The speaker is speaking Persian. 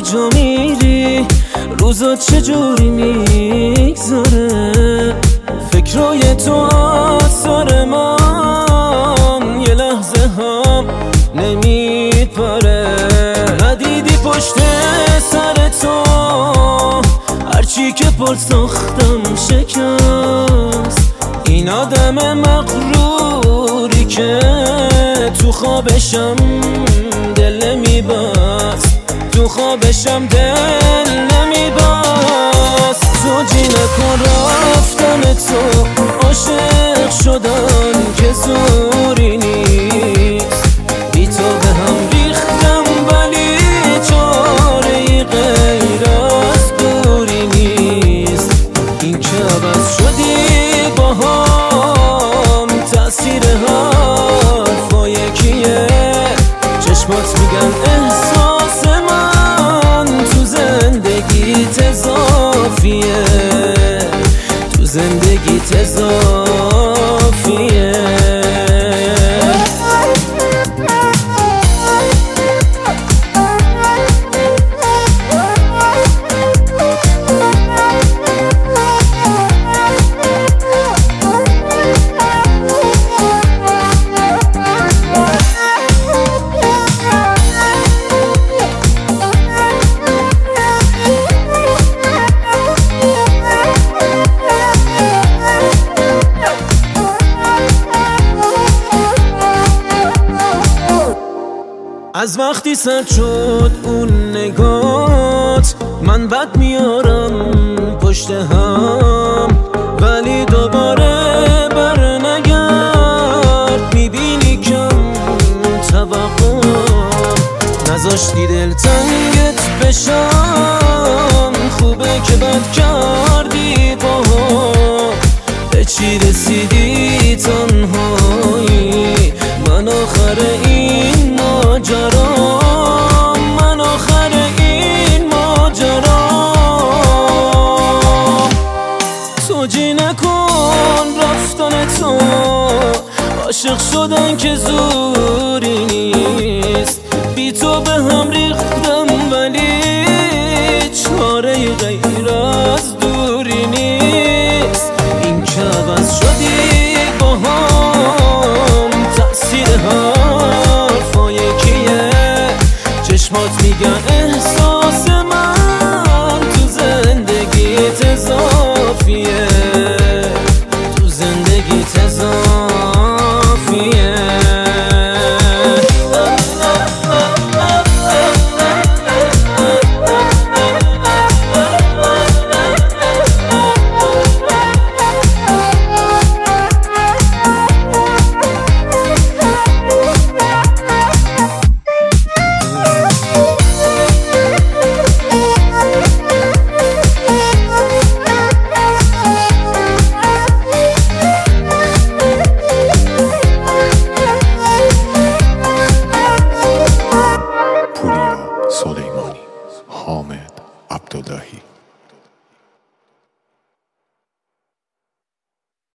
کجا میری؟ روزا چجوری میگذره؟ فکرای تو آثار من یه لحظه هم نمیپره. ندیدی پشت سر تو هرچی که پل ساختم شکست. این آدم مغروری که تو خوابشم دل نمیبست، تو خوابشم دل نمیبست. زوجی نکن رفتن تو، عاشق شدن که زوری نیست. بی تو به هم ریختم ولی چاره‌ای غیر از دوری نیست. این که عوض شدی با هم تأثیر حرفای کیه؟ چشمات میگن احساس من تو زندگیت اضافیه، تو زندگیت اضافیه. از وقتی سرد شد اون نگات، من بد میارم پشت هم، ولی دوباره بر نگرد. میبینی کم توقع نذاشتی دل تنگت بشم. خوبه که بد کردی با هم، به چی رسیدی تنهایی؟ من آخر این ماجرا، من آخر این ماجرا. توجی نکن رفتن تو، عاشق شدن که زوری نیست. بی تو به هم ریختم ولی چاره غیر از دوری نیست. این که عوض شدی با هم تأثیر حرفای کیه؟ چشمات میگن احساس